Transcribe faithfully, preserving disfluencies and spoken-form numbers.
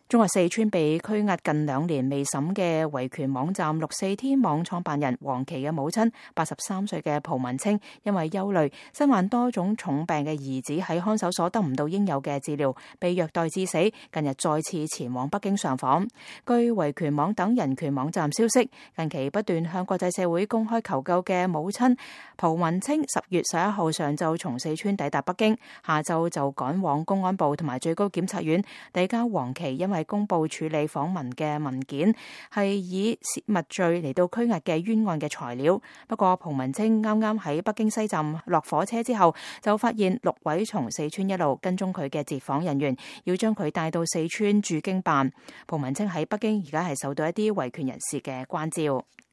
中國四川被拘押近兩年未審嘅維權網站六四天網創辦人黃琦嘅母親八十三歲嘅蒲文清，因為憂慮身患多種重病嘅兒子喺看守所得唔到應有嘅治療，被虐待致死，近日再次前往北京上訪。據維權網等人權網站消息，近期不斷向國際社會公開求救嘅母親蒲文清，十月十一號上晝從四川抵達北京，下晝就趕往公安部同埋最高檢察院遞交黃琦因為公布處理訪問嘅文件係以泄密罪嚟到拘押嘅冤案嘅材料。不過蒲文清啱啱喺北京西站落火車之後，就發現六位從四川一路跟蹤佢嘅截訪人員要將佢帶到四川駐京辦。蒲文清喺北京而家係受到一啲維權人士嘅關照。